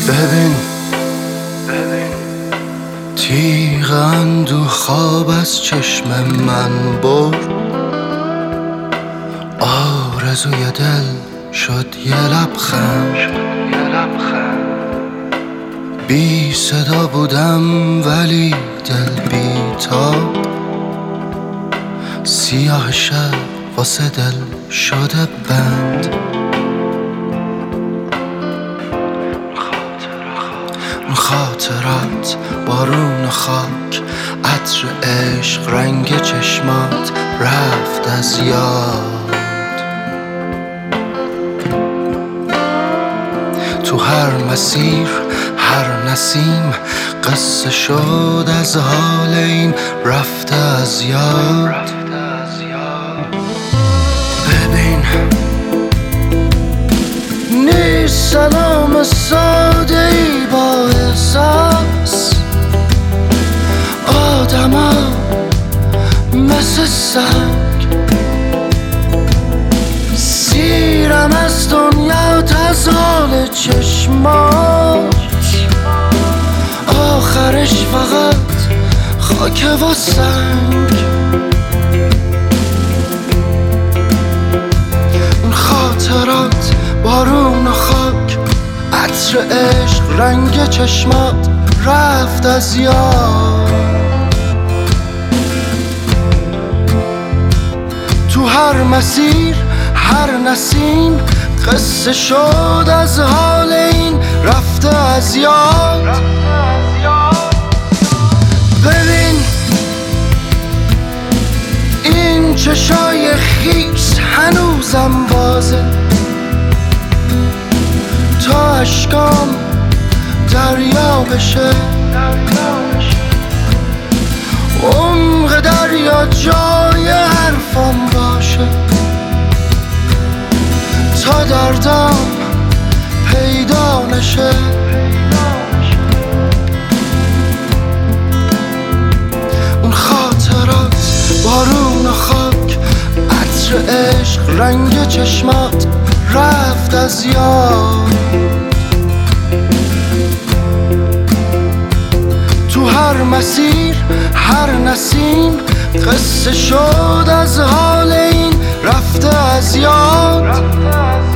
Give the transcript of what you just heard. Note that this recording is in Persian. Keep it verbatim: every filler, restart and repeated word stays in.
ببین تیغ اندوه خواب از چشم من برد، آرزوی دل شد یه لبخند. بی صدا بودم ولی دل بی تاب، سیاه شب واسه دل شده بند. خاطرات بارون خاک، عطر عشق رنگ چشمات رفت از یاد. تو هر مسیر هر نسیم قصه شد از حال این رفته از یاد. ببین نیست سلام ساده ای با احساس، آدم ها مثل سنگ. سیرم از دنیا تزال چشمات، آخرش فقط خاک و سنگ. اون خاطرات بارون و خاک، عطر عشق رنگ چشمات رفت از یاد. تو هر مسیر هر نسیم قصه شد از حال این رفته از یاد. ببین این چشای خیس هنوزم بازه، تا اشکام دریا بشه. عمق دریا جای حرفام باشه، تا دردام پیدا نشه. اون خاطرات بارون و خاک، عطر عشق رنگ چشمات رفت از یاد. تو هر مسیر هر نسیم قصه شد از حال این رفته از یاد.